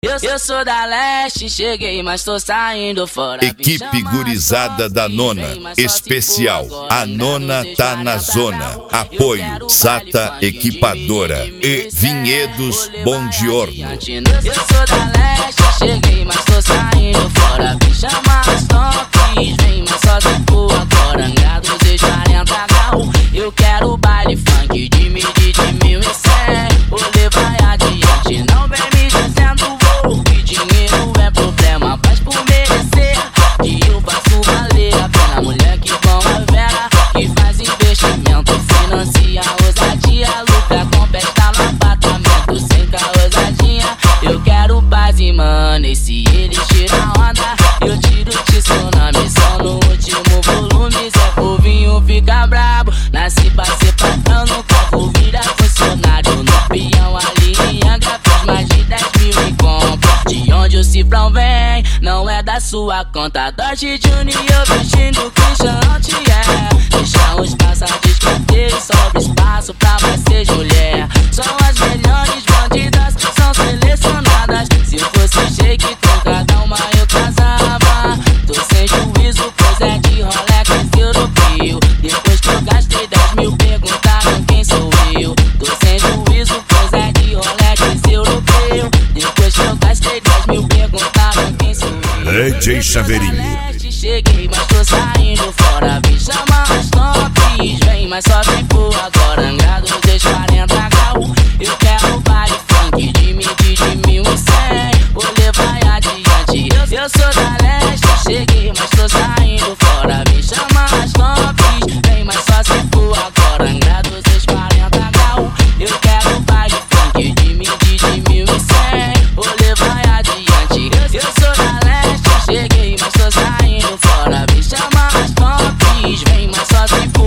Eu sou da leste, cheguei, mas tô saindo fora. Equipe gurizada da nona, especial, a nona tá na zona. Apoio, Sata Equipadora e Vinhedos Bom Giorno. Eu sou da leste, cheguei, mas tô saindo fora. Me chama as toques, vem, mas só tempo agora. Angra 240 graus, eu quero baile funk de 1100. O rolê vai adiante, não vem me dizendo que dinheiro é problema, faz por merecer, que eu faço valer a pena. Mulher que bom a vera, que faz investimento, financia ousadia, lucra com festa no apartamento, sem ousadinha. Eu quero paz e mano, e se ele tira onda, eu tiro tsunami, só no último volume. Zé Povinho fica brabo, nasci pra ser patrão, nunca vou virar funcionário. No peão ali em Angra, fiz mais de 10 mil em compra. De onde o cifrão vem, não é da sua conta. Dodge Junior vestindo Christian Altier. Deixa um espaço a descanteio, sobra espaço pra vocês, mulher. São as melhores bandidas, são selecionadas. Se eu fosse shake com cada uma eu casava. Tô sem juízo, pois é de Rolex europeu. Depois que eu gastei 10 mil, perguntaram quem sou eu. Tô sem juízo, pois é de Rolex europeu. Depois que eu gastei 10 mil, perguntaram quem sou eu. DJ Chaveirinho. Cheguei, mas tô saindo fora. Me chama as toques, vem, mas só vem por agora. Angra 240 graus, eu quero baile funk de 1100. O rolê vai adiante, eu sou da leste, cheguei, mas tô saindo fora. Me chama as toques, vem, mas só se for agora. Angra 240 graus, eu quero baile funk de 1100. O rolê vai adiante, eu sou da leste, cheguei, mas tô saindo fora. Me chama as toques, vem, mas só se for